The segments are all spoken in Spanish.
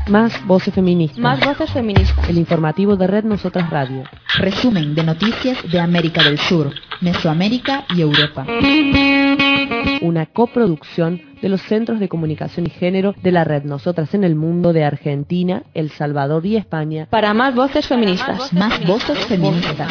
Más voces feministas. Más voces feministas. El informativo de Red Nosotras Radio. Resumen de noticias de América del Sur, Mesoamérica y Europa. Una coproducción de los Centros de Comunicación y Género de la Red Nosotras en el Mundo de Argentina, El Salvador y España. Para más voces feministas. Más voces feministas.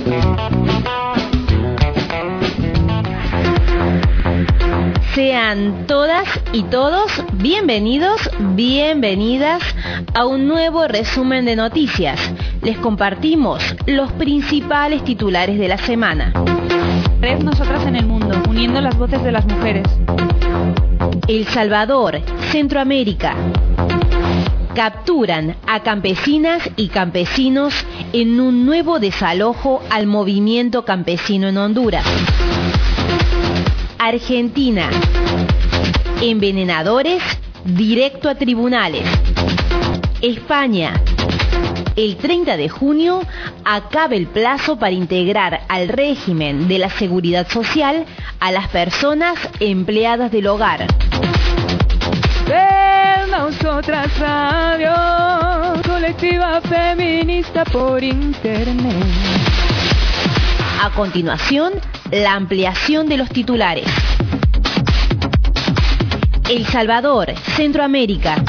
Sean todas y todos bienvenidos, bienvenidas a un nuevo resumen de noticias. Les compartimos los principales titulares de la semana. Red Nosotras en el Mundo, uniendo las voces de las mujeres. El Salvador, Centroamérica. Capturan a campesinas y campesinos en un nuevo desalojo al movimiento campesino en Honduras. Argentina. Envenenadores directo a tribunales. España. El 30 de junio acaba el plazo para integrar al régimen de la seguridad social a las personas empleadas del hogar. Red Nosotras Radio, colectiva feminista por internet. A continuación, la ampliación de los titulares. El Salvador, Centroamérica.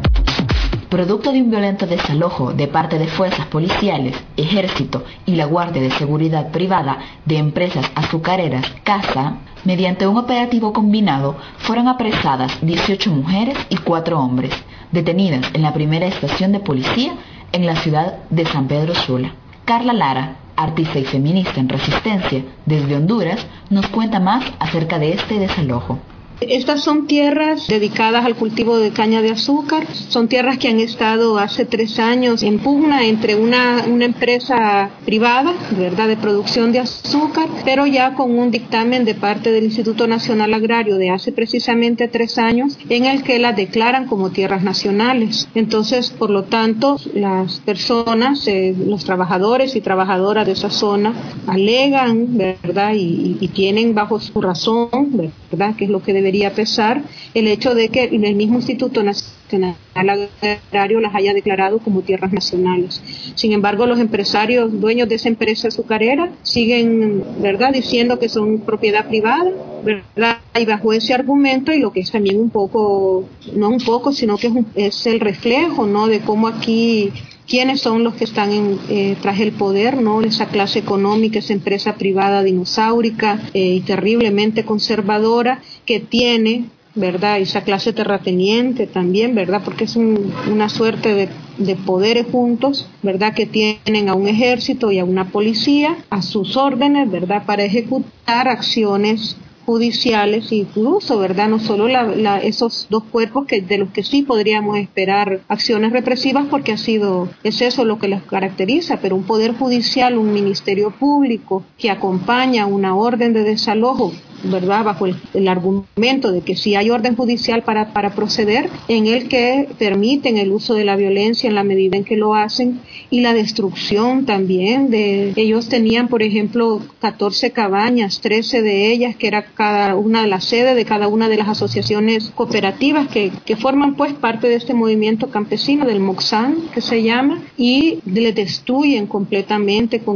Producto de un violento desalojo de parte de fuerzas policiales, ejército y la Guardia de Seguridad Privada de empresas azucareras CASA, mediante un operativo combinado fueron apresadas 18 mujeres y 4 hombres, detenidas en la primera estación de policía en la ciudad de San Pedro Sula. Carla Lara, artista y feminista en resistencia desde Honduras, nos cuenta más acerca de este desalojo. Estas son tierras dedicadas al cultivo de caña de azúcar, son tierras que han estado hace 3 años en pugna entre una empresa privada, ¿verdad?, de producción de azúcar, pero ya con un dictamen de parte del Instituto Nacional Agrario de hace precisamente 3 años, en el que las declaran como tierras nacionales. Entonces, por lo tanto, las personas, los trabajadores y trabajadoras de esa zona alegan, ¿verdad?, y tienen bajo su razón, ¿verdad?, que es lo que debería pesar, el hecho de que el mismo Instituto Nacional Agrario las haya declarado como tierras nacionales. Sin embargo, los empresarios dueños de esa empresa azucarera siguen, ¿verdad?, diciendo que son propiedad privada, ¿verdad?, y bajo ese argumento, y lo que es también un poco, no un poco, sino que es el reflejo, ¿no?, de cómo aquí quiénes son los que están tras el poder, ¿no?, esa clase económica, esa empresa privada dinosaurica y terriblemente conservadora que tiene, ¿verdad?, esa clase terrateniente también, ¿verdad?, porque es una suerte de poderes juntos, ¿verdad?, que tienen a un ejército y a una policía a sus órdenes, ¿verdad?, para ejecutar acciones judiciales, incluso, ¿verdad?, no solo esos dos cuerpos de los que sí podríamos esperar acciones represivas, porque es eso lo que les caracteriza, pero un poder judicial, un ministerio público que acompaña una orden de desalojo, ¿verdad?, bajo el argumento de que si hay orden judicial para proceder, en el que permiten el uso de la violencia en la medida en que lo hacen, y la destrucción también ellos tenían, por ejemplo, 14 cabañas, 13 de ellas que era cada una de las sedes de cada una de las asociaciones cooperativas que forman pues parte de este movimiento campesino del Moxán, que se llama, y le destruyen completamente con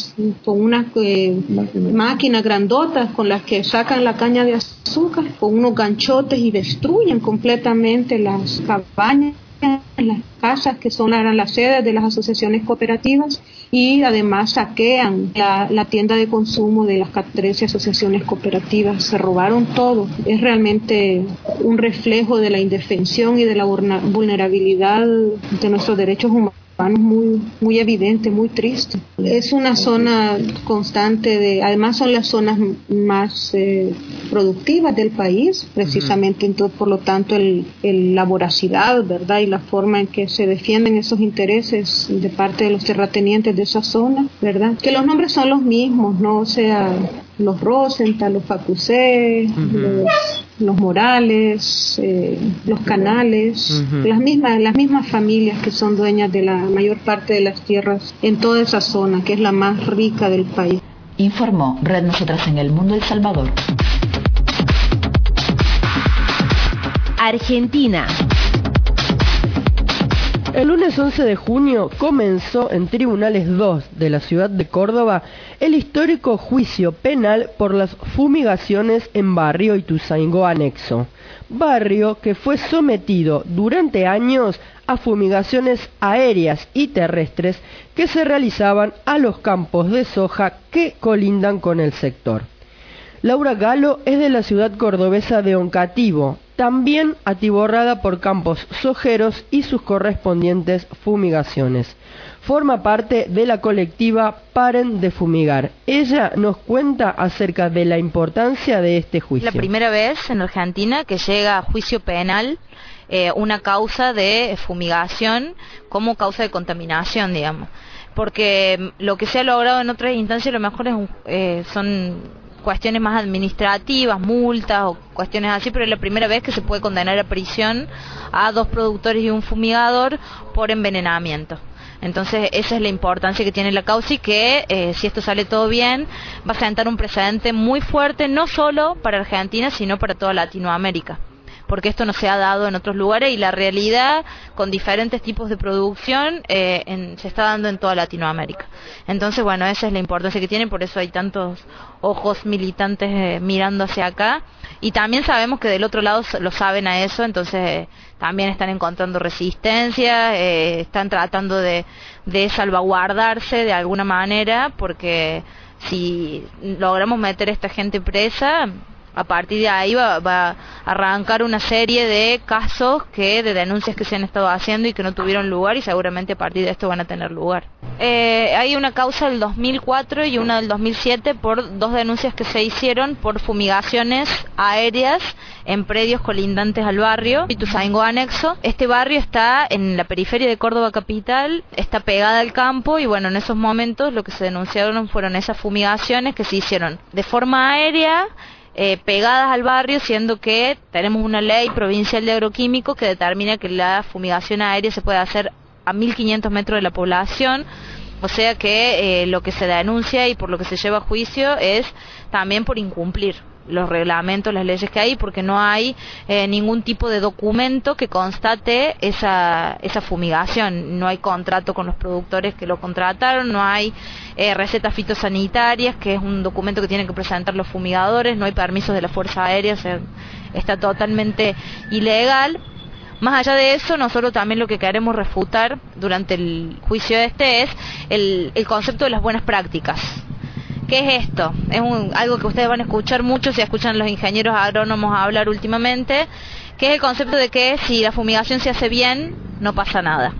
unas máquinas grandotas con las que sacan la caña de azúcar, con unos ganchotes, y destruyen completamente las cabañas, las casas que eran las sedes de las asociaciones cooperativas, y además saquean la tienda de consumo de las 13 asociaciones cooperativas. Se robaron todo. Es realmente un reflejo de la indefensión y de la vulnerabilidad de nuestros derechos humanos muy, muy evidente, muy triste. Es una zona constante además son las zonas más productivas del país, precisamente. Entonces, por lo tanto, la voracidad, ¿verdad?, y la forma en que se defienden esos intereses de parte de los terratenientes de esa zona, ¿verdad?, que los nombres son los mismos, ¿no? O sea, los Rosenthal, los Facusé, los Morales, los Canales, las mismas familias que son dueñas de la mayor parte de las tierras en toda esa zona, que es la más rica del país. Informó Red Nosotras en el Mundo El Salvador. Argentina. El lunes 11 de junio comenzó en Tribunales 2 de la ciudad de Córdoba el histórico juicio penal por las fumigaciones en barrio Ituzaingó Anexo, barrio que fue sometido durante años a fumigaciones aéreas y terrestres que se realizaban a los campos de soja que colindan con el sector. Laura Galo es de la ciudad cordobesa de Oncativo, también atiborrada por campos sojeros y sus correspondientes fumigaciones. Forma parte de la colectiva Paren de Fumigar. Ella nos cuenta acerca de la importancia de este juicio. La primera vez en Argentina que llega a juicio penal una causa de fumigación como causa de contaminación, digamos. Porque lo que se ha logrado en otras instancias a lo mejor son cuestiones más administrativas, multas o cuestiones así, pero es la primera vez que se puede condenar a prisión a 2 productores y un fumigador por envenenamiento. Entonces esa es la importancia que tiene la causa y que si esto sale todo bien va a sentar un precedente muy fuerte no solo para Argentina sino para toda Latinoamérica, porque esto no se ha dado en otros lugares y la realidad con diferentes tipos de producción se está dando en toda Latinoamérica. Entonces, bueno, esa es la importancia que tiene, por eso hay tantos ojos militantes mirando hacia acá. Y también sabemos que del otro lado lo saben a eso, entonces también están encontrando resistencia, están tratando de salvaguardarse de alguna manera, porque si logramos meter a esta gente presa, a partir de ahí va a arrancar una serie de casos de denuncias que se han estado haciendo y que no tuvieron lugar y seguramente a partir de esto van a tener lugar. Hay una causa del 2004 y una del 2007 por 2 denuncias que se hicieron por fumigaciones aéreas en predios colindantes al barrio Ituzaingó Anexo. Este barrio está en la periferia de Córdoba capital, está pegada al campo y bueno, en esos momentos lo que se denunciaron fueron esas fumigaciones que se hicieron de forma aérea, pegadas al barrio, siendo que tenemos una ley provincial de agroquímicos que determina que la fumigación aérea se puede hacer a 1.500 metros de la población, o sea que lo que se denuncia y por lo que se lleva a juicio es también por incumplir los reglamentos, las leyes que hay, porque no hay ningún tipo de documento que constate esa fumigación, no hay contrato con los productores que lo contrataron, no hay recetas fitosanitarias, que es un documento que tienen que presentar los fumigadores, no hay permisos de la Fuerza Aérea, o sea, está totalmente ilegal. Más allá de eso, nosotros también lo que queremos refutar durante el juicio es el concepto de las buenas prácticas. ¿Qué es esto? Es algo que ustedes van a escuchar mucho si escuchan a los ingenieros agrónomos hablar últimamente, que es el concepto de que si la fumigación se hace bien, no pasa nada.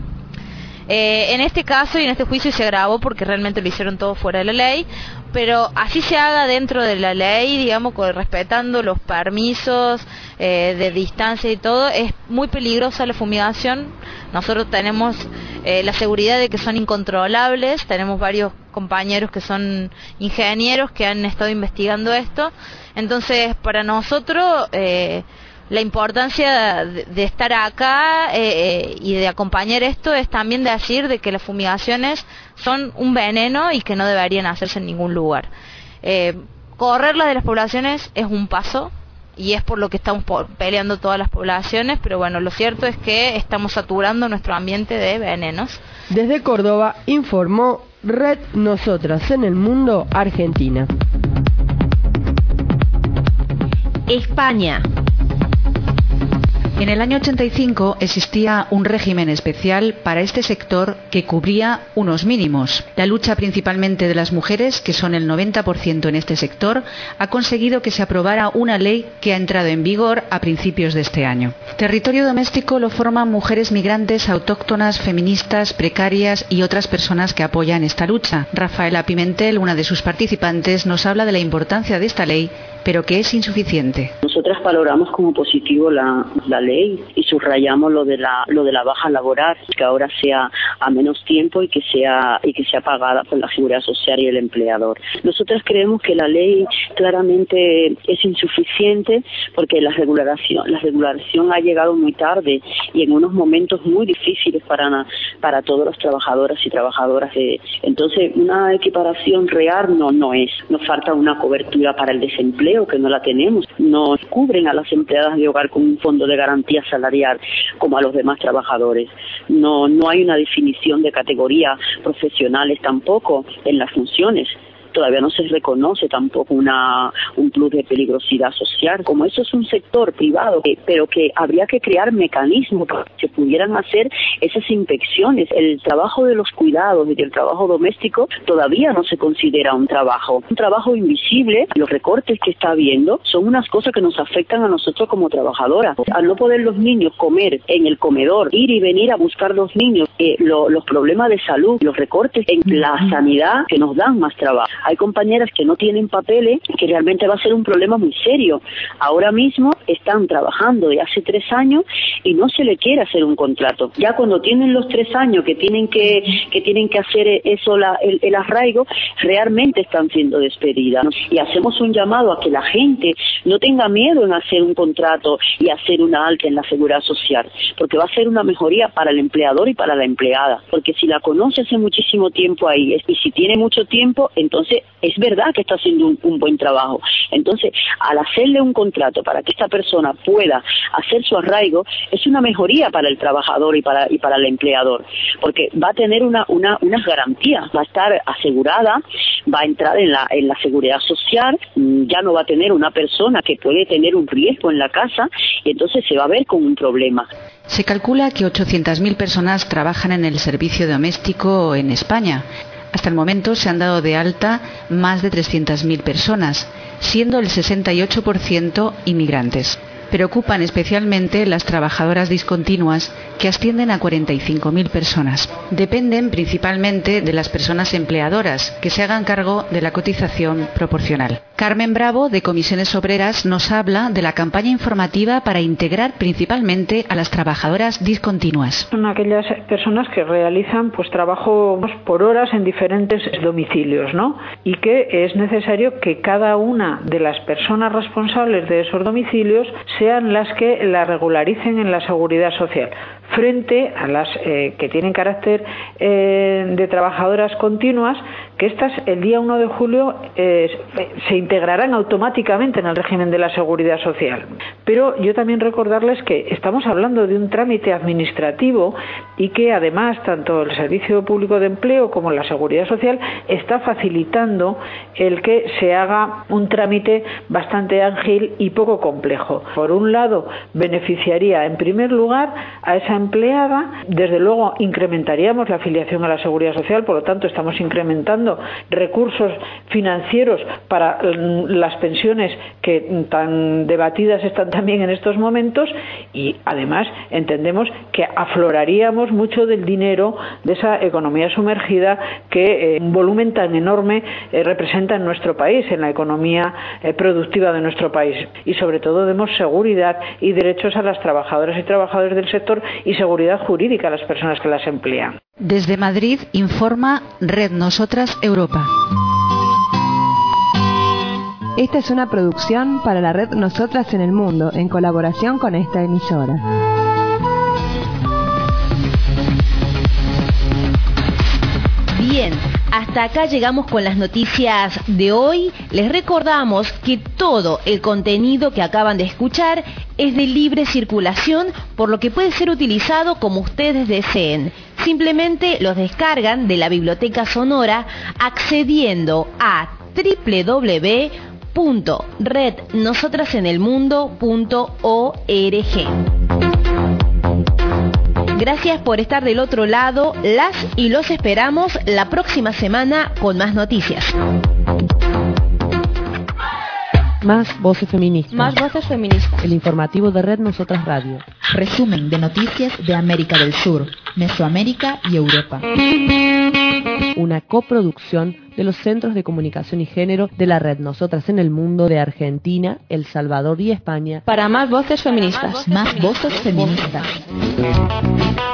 En este caso y en este juicio se agravó porque realmente lo hicieron todo fuera de la ley, pero así se haga dentro de la ley, digamos, respetando los permisos de distancia y todo, es muy peligrosa la fumigación. Nosotros tenemos la seguridad de que son incontrolables, tenemos varios compañeros que son ingenieros que han estado investigando esto, entonces para nosotros la importancia de estar acá y de acompañar esto es también decir de que las fumigaciones son un veneno y que no deberían hacerse en ningún lugar. Correrlas de las poblaciones es un paso y es por lo que estamos peleando todas las poblaciones, pero bueno, lo cierto es que estamos saturando nuestro ambiente de venenos. Desde Córdoba informó Red Nosotras en el Mundo, Argentina. España. En el año 85 existía un régimen especial para este sector que cubría unos mínimos. La lucha principalmente de las mujeres, que son el 90% en este sector, ha conseguido que se aprobara una ley que ha entrado en vigor a principios de este año. Territorio doméstico lo forman mujeres migrantes, autóctonas, feministas, precarias y otras personas que apoyan esta lucha. Rafaela Pimentel, una de sus participantes, nos habla de la importancia de esta ley, pero que es insuficiente. Nosotras valoramos como positivo la ley y subrayamos lo de la baja laboral, que ahora sea a menos tiempo y que sea pagada por la Seguridad Social y el empleador. Nosotras creemos que la ley claramente es insuficiente porque la regulación ha llegado muy tarde y en unos momentos muy difíciles para todos los trabajadores y trabajadoras. Entonces, una equiparación real no es. Nos falta una cobertura para el desempleo, que no la tenemos. No cubren a las empleadas de hogar con un fondo de garantía salarial como a los demás trabajadores. No hay una definición de categoría profesionales tampoco en las funciones. Todavía no se reconoce tampoco un plus de peligrosidad social. Como eso es un sector privado, pero que habría que crear mecanismos para que se pudieran hacer esas inspecciones. El trabajo de los cuidados y el trabajo doméstico todavía no se considera un trabajo invisible. Los recortes que está habiendo son unas cosas que nos afectan a nosotros como trabajadoras. Al no poder los niños comer en el comedor, ir y venir a buscar los niños, los problemas de salud, los recortes en la sanidad que nos dan más trabajo. Hay compañeras que no tienen papeles, que realmente va a ser un problema muy serio. Ahora mismo están trabajando de hace 3 años y no se le quiere hacer un contrato. Ya cuando tienen los 3 años que tienen que hacer eso, el arraigo, realmente están siendo despedidas. Y hacemos un llamado a que la gente no tenga miedo en hacer un contrato y hacer una alta en la seguridad social, porque va a ser una mejoría para el empleador y para la empleada. Porque si la conoce hace muchísimo tiempo ahí, y si tiene mucho tiempo, entonces es verdad que está haciendo un buen trabajo. Entonces, al hacerle un contrato para que esta persona pueda hacer su arraigo, es una mejoría para el trabajador y para el empleador, porque va a tener unas garantías, va a estar asegurada, va a entrar en la seguridad social, ya no va a tener una persona que puede tener un riesgo en la casa, y entonces se va a ver con un problema. Se calcula que 800.000 personas trabajan en el servicio doméstico en España. Hasta el momento se han dado de alta más de 300.000 personas, siendo el 68% inmigrantes. Preocupan especialmente las trabajadoras discontinuas, que ascienden a 45.000 personas. Dependen principalmente de las personas empleadoras, que se hagan cargo de la cotización proporcional. Carmen Bravo, de Comisiones Obreras, nos habla de la campaña informativa para integrar principalmente a las trabajadoras discontinuas. Son aquellas personas que realizan trabajo por horas en diferentes domicilios, ¿no? Y que es necesario que cada una de las personas responsables de esos domicilios sean las que la regularicen en la seguridad social, frente a las que tienen carácter de trabajadoras continuas, que estas el día 1 de julio se integrarán automáticamente en el régimen de la seguridad social. Pero yo también recordarles que estamos hablando de un trámite administrativo y que además tanto el Servicio Público de Empleo como la Seguridad Social está facilitando el que se haga un trámite bastante ágil y poco complejo. Por un lado, beneficiaría en primer lugar a esa empleada, desde luego incrementaríamos la afiliación a la Seguridad Social, por lo tanto estamos incrementando recursos financieros para las pensiones que tan debatidas están también en estos momentos, y además entendemos que afloraríamos mucho del dinero de esa economía sumergida que un volumen tan enorme representa en nuestro país, en la economía productiva de nuestro país, y sobre todo demos seguridad y derechos a las trabajadoras y trabajadores del sector y seguridad jurídica a las personas que las emplean. Desde Madrid informa Red Nosotras Europa. Esta es una producción para la Red Nosotras en el Mundo, en colaboración con esta emisora. Bien, hasta acá llegamos con las noticias de hoy. Les recordamos que todo el contenido que acaban de escuchar es de libre circulación, por lo que puede ser utilizado como ustedes deseen. Simplemente los descargan de la biblioteca sonora accediendo a www.rednosotrasenelmundo.org. Gracias por estar del otro lado, las y los esperamos la próxima semana con más noticias. Más voces feministas. Más voces feministas. El informativo de Red Nosotras Radio. Resumen de noticias de América del Sur, Mesoamérica y Europa. Una coproducción de los Centros de Comunicación y Género de la Red Nosotras en el Mundo de Argentina, El Salvador y España. Para más voces feministas. Más voces feministas.